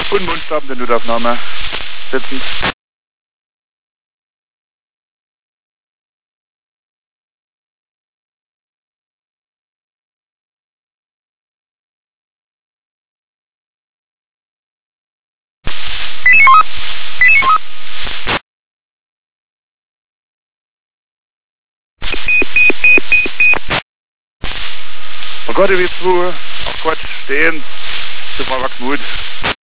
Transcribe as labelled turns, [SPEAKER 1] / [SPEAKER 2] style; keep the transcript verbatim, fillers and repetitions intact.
[SPEAKER 1] Und Mundstab, der Notaufnahme. Sitzen. Oh Gott, wie zwei. Ach Gott, stehen. Das war Wachsmut.